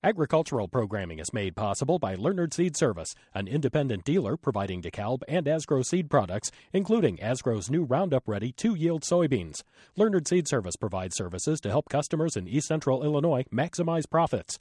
Agricultural programming is made possible by Leonard Seed Service, an independent dealer providing DeKalb and Asgrow seed products, including Asgrow's new Roundup Ready 2-yield soybeans. Leonard Seed Service provides services to help customers in East Central Illinois maximize profits.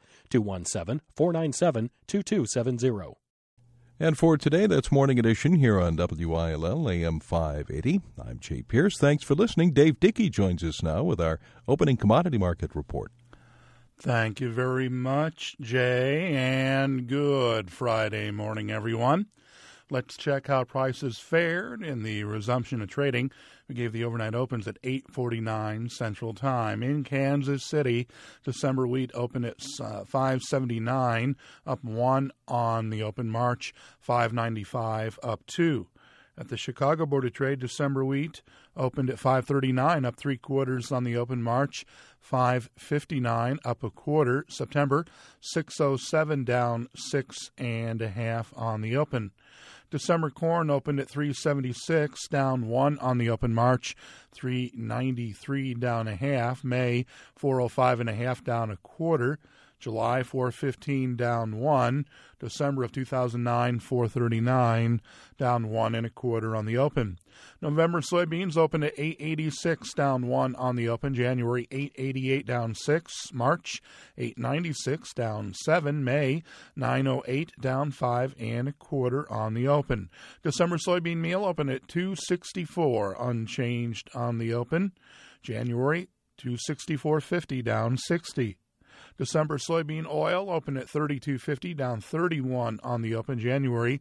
217-497-2270. And for today, that's Morning Edition here on WILL AM 580. I'm Jay Pierce. Thanks for listening. Dave Dickey joins us now with our opening commodity market report. Thank you very much, Jay, and good Friday morning, everyone. Let's check how prices fared in the resumption of trading. We gave the overnight opens at 8:49 Central Time. In Kansas City, December wheat opened at $5.79, up 1 on the open. March, $5.95, up 2. At the Chicago Board of Trade, December wheat opened at $5.39, up 3/4 on the open. March, $5.59, up 1/4. September, $6.07, down 6 1/2 on the open. December corn opened at $3.76, down 1 on the open. March, $3.93, down 1/2. May, $4.05 1/2, down 1/4. July, $4.15, down 1. December of 2009, $4.39, down 1 1/4 on the open. November soybeans opened at $8.86, down 1 on the open. January, $8.88, down 6. March, $8.96, down 7. May, $9.08, down 5 1/4 on the open. December soybean meal opened at $2.64, unchanged on the open. January, $2.64.50, down 60. December soybean oil opened at $32.50, down 31 on the open. January,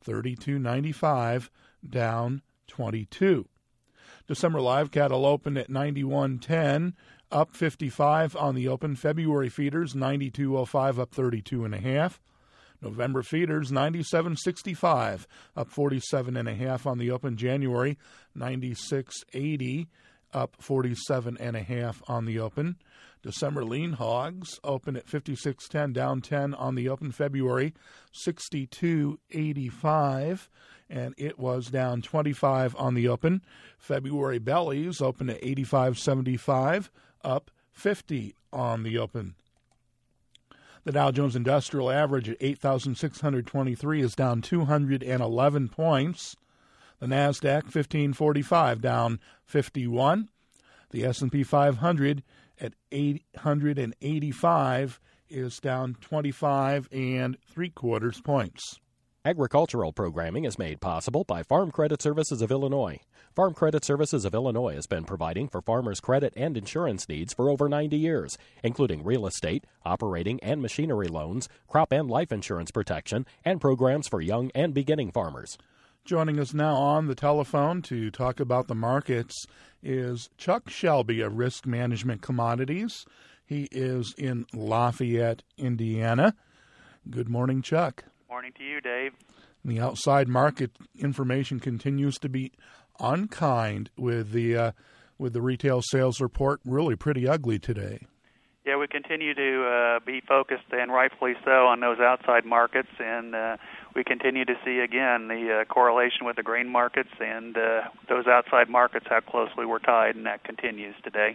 $32.95, down 22. December live cattle opened at $91.10, up 55 on the open. February feeders, $92.05, up 32 1/2. November feeders, $97.65, up 47 1/2 on the open. January, $96.80, up 47 1/2 on the open. December lean hogs open at $56.10, down 10 on the open. February, $62.85, and it was down 25 on the open. February bellies open at $85.75, up 50 on the open. The Dow Jones Industrial Average at 8,623 is down 211 points. The NASDAQ, 1545, down 51. The S&P 500 at 885 is down 25 3/4 points. Agricultural programming is made possible by Farm Credit Services of Illinois. Farm Credit Services of Illinois has been providing for farmers' credit and insurance needs for over 90 years, including real estate, operating and machinery loans, crop and life insurance protection, and programs for young and beginning farmers. Joining us now on the telephone to talk about the markets is Chuck Shelby of Risk Management Commodities. He is in Lafayette, Indiana. Good morning, Chuck. Morning to you, Dave. The outside market information continues to be unkind with the retail sales report really pretty ugly today. Yeah, we continue to be focused, and rightfully so, on those outside markets, and we continue to see, again, the correlation with the grain markets and those outside markets, how closely we're tied, and that continues today.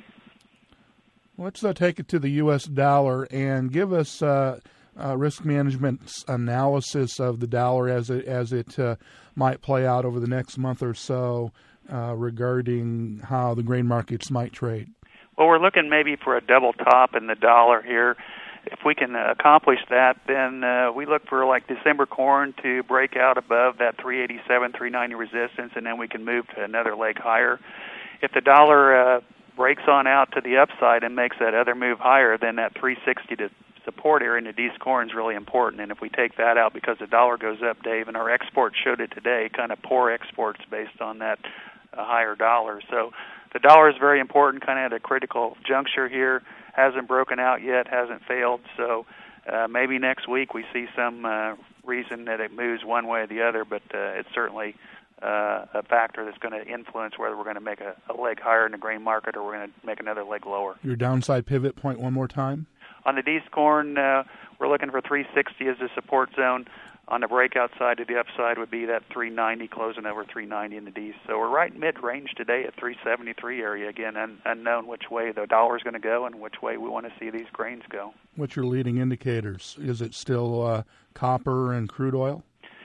Let's take it to the U.S. dollar and give us risk management's analysis of the dollar as it might play out over the next month or so regarding how the grain markets might trade. Well, we're looking maybe for a double top in the dollar here. If we can accomplish that, then we look for like December corn to break out above that 387, 390 resistance, and then we can move to another leg higher. If the dollar breaks on out to the upside and makes that other move higher, then that 360 to support area in the D's corn is really important. And if we take that out because the dollar goes up, Dave, and our exports showed it today, kind of poor exports based on that higher dollar. So the dollar is very important, kind of at a critical juncture here. Hasn't broken out yet, hasn't failed. So maybe next week we see some reason that it moves one way or the other, but it's certainly a factor that's going to influence whether we're going to make a leg higher in the grain market or we're going to make another leg lower. Your downside pivot point one more time? On the D's corn, we're looking for 360 as a support zone. On the breakout side to the upside would be that 390, closing over 390 in the D. So we're right mid-range today at 373 area. Again, unknown which way the dollar's going to go and which way we want to see these grains go. What's your leading indicators? Is it still copper and crude oil?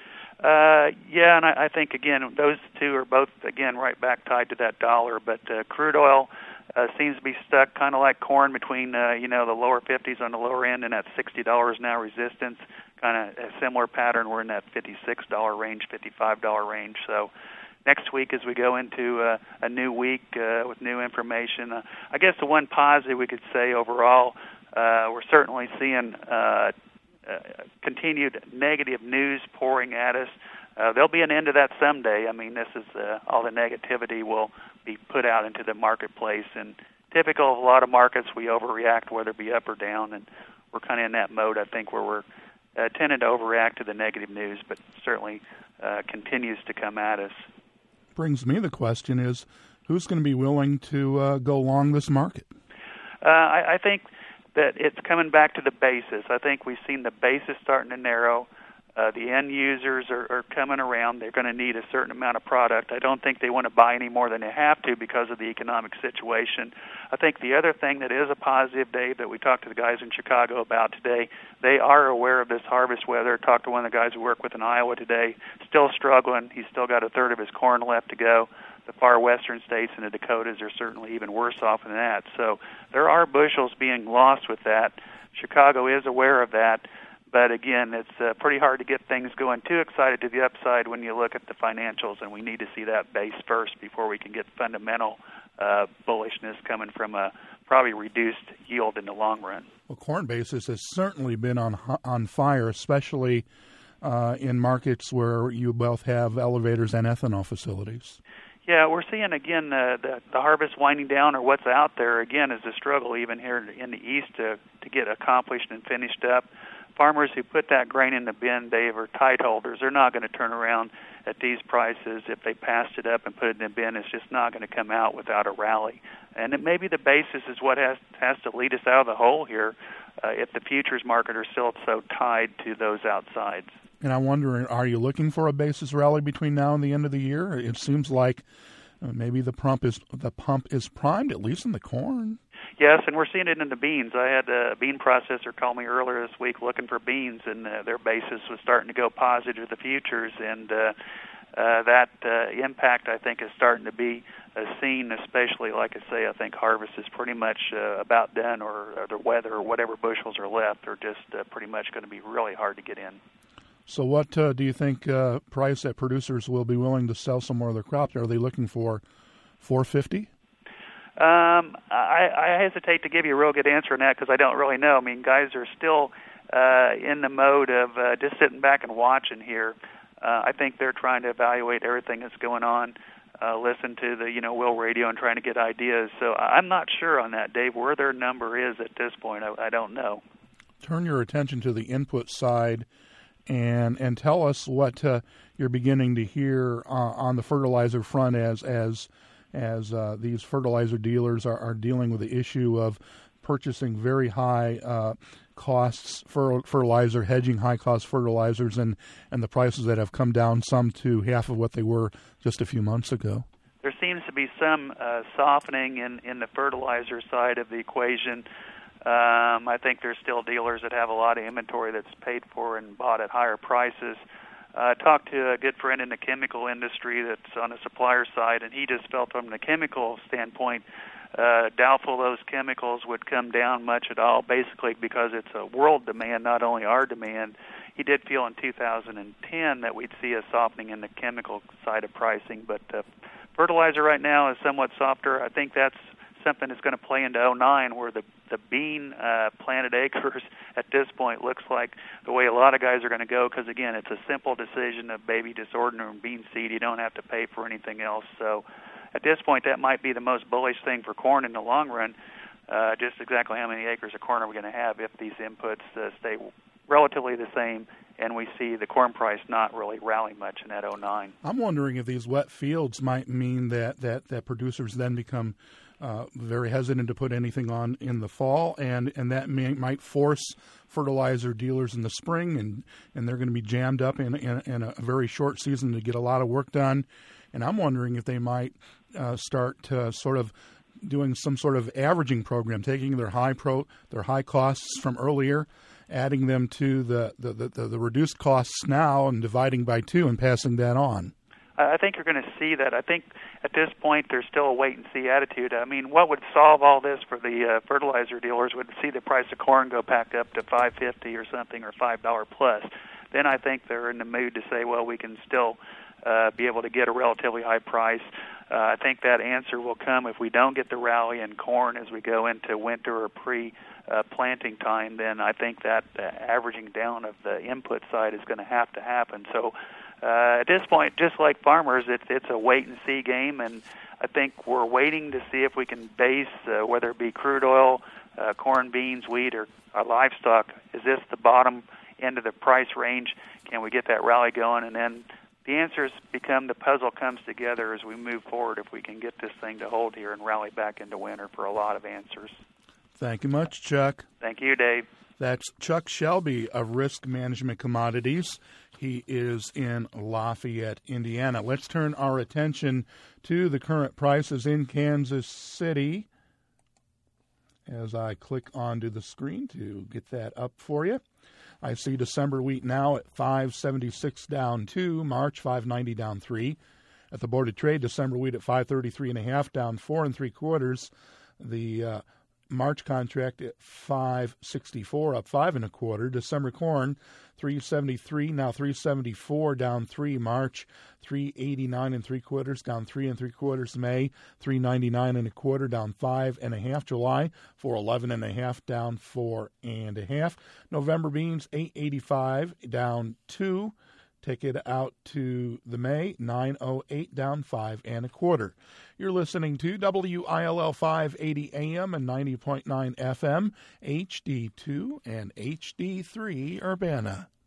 Yeah, and I think, again, those two are both, again, right back tied to that dollar. But crude oil seems to be stuck kind of like corn between, the lower 50s on the lower end and that $60 now resistance. Kind of a similar pattern. We're in that $56 range, $55 range. So next week as we go into a new week with new information, I guess the one positive we could say overall, we're certainly seeing continued negative news pouring at us. There'll be an end to that someday. I mean, this is all the negativity will be put out into the marketplace. And typical of a lot of markets, we overreact, whether it be up or down. And we're kind of in that mode, I think, where we're tended to overreact to the negative news, but certainly continues to come at us. Brings me the question is, who's going to be willing to go long this market? I think that it's coming back to the basis. I think we've seen the basis starting to narrow. The end users are coming around. They're going to need a certain amount of product. I don't think they want to buy any more than they have to because of the economic situation. I think the other thing that is a positive, Dave, that we talked to the guys in Chicago about today, they are aware of this harvest weather. Talked to one of the guys who work with in Iowa today, still struggling. He's still got a third of his corn left to go. The far western states and the Dakotas are certainly even worse off than that. So there are bushels being lost with that. Chicago is aware of that. But again, it's pretty hard to get things going too excited to the upside when you look at the financials, and we need to see that base first before we can get fundamental bullishness coming from a probably reduced yield in the long run. Well, corn basis has certainly been on fire, especially in markets where you both have elevators and ethanol facilities. Yeah, we're seeing, again, the harvest winding down, or what's out there, again, is a struggle even here in the east to get accomplished and finished up. Farmers who put that grain in the bin, Dave, are tight holders. They're not going to turn around at these prices. If they passed it up and put it in the bin, it's just not going to come out without a rally. And it maybe the basis is what has to lead us out of the hole here if the futures market are still so tied to those outsides. And I'm wondering, are you looking for a basis rally between now and the end of the year? It seems like maybe the pump is primed, at least in the corn. Yes, and we're seeing it in the beans. I had a bean processor call me earlier this week looking for beans, and their basis was starting to go positive to the futures, and that impact, I think, is starting to be seen, especially, like I say, I think harvest is pretty much about done, or the weather or whatever bushels are left are just pretty much going to be really hard to get in. So what do you think price that producers will be willing to sell some more of their crops? Are they looking for $4.50? I hesitate to give you a real good answer on that because I don't really know. I mean, guys are still in the mode of just sitting back and watching here. I think they're trying to evaluate everything that's going on, listen to the Will Radio and trying to get ideas. So I'm not sure on that, Dave, where their number is at this point. I don't know. Turn your attention to the input side and tell us what you're beginning to hear on the fertilizer front as these fertilizer dealers are dealing with the issue of purchasing very high costs for fertilizer, hedging high-cost fertilizers, and the prices that have come down some to half of what they were just a few months ago. There seems to be some softening in the fertilizer side of the equation. I think there's still dealers that have a lot of inventory that's paid for and bought at higher prices. I talked to a good friend in the chemical industry that's on the supplier side, and he just felt from the chemical standpoint doubtful those chemicals would come down much at all, basically because it's a world demand, not only our demand. He did feel in 2010 that we'd see a softening in the chemical side of pricing, but fertilizer right now is somewhat softer. I think that's something that's going to play into 2009, where the bean planted acres at this point looks like the way a lot of guys are going to go, because, again, it's a simple decision of maybe just ordinary bean seed. You don't have to pay for anything else. So at this point, that might be the most bullish thing for corn in the long run, just exactly how many acres of corn are we going to have if these inputs stay relatively the same and we see the corn price not really rally much in that 2009. I'm wondering if these wet fields might mean that producers then become very hesitant to put anything on in the fall, and that might force fertilizer dealers in the spring, and they're going to be jammed up in a very short season to get a lot of work done. And I'm wondering if they might start to sort of doing some sort of averaging program, taking their high costs from earlier, adding them to the reduced costs now, and dividing by 2 and passing that on. I think you're going to see that. I think at this point there's still a wait-and-see attitude. I mean, what would solve all this for the fertilizer dealers would see the price of corn go back up to $5.50 or something, or $5 plus. Then I think they're in the mood to say, well, we can still be able to get a relatively high price. I think that answer will come if we don't get the rally in corn as we go into winter or pre-planting time. Then I think that averaging down of the input side is going to happen. So at this point, just like farmers, it's a wait-and-see game, and I think we're waiting to see if we can base, whether it be crude oil, corn, beans, wheat, or livestock, is this the bottom end of the price range? Can we get that rally going? And then the answers become, the puzzle comes together as we move forward, if we can get this thing to hold here and rally back into winter for a lot of answers. Thank you much, Chuck. Thank you, Dave. That's Chuck Shelby of Risk Management Commodities. He is in Lafayette, Indiana. Let's turn our attention to the current prices in Kansas City as I click onto the screen to get that up for you. I see December wheat now at $5.76 down 2, March $5.90 down 3. At the Board of Trade, December wheat at $5.33.5 down 4 3/4. The March contract at $5.64 up 5 1/4. December corn $3.73 now $3.74 down 3. March $3.89 3/4 down 3 3/4. May $3.99 1/4 down 5 1/2. July $4.11 1/2 down 4 1/2. November beans $8.85 down 2. Take it out to the May, 908 down 5 1/4. You're listening to WILL 580 AM and 90.9 FM, HD2 and HD3 Urbana.